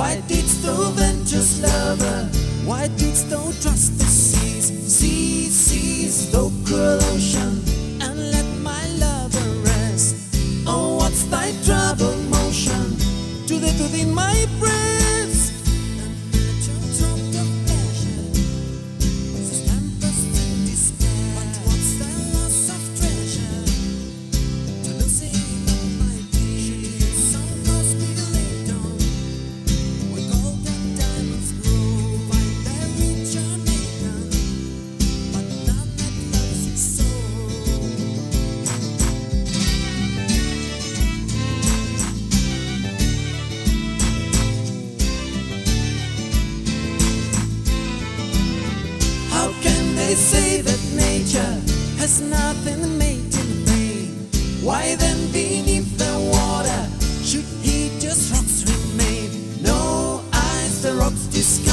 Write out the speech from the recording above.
Why didst thou venture, lover? Why didst thou trust the seas? Seas, seas, thou cruel ocean, and let my lover rest. Oh, what's thy troubled motion to thee my breast? And let your throat of pleasure so tempest in despair. But what's thy loss of treasure to losing my dear? Some cause we lay down where gold and diamonds grow. Find thy richer maiden, but none that loves you so. How can they say that nature has nothing made in vain? Why then beneath the water should he just rocks remain? No eyes the rocks discover.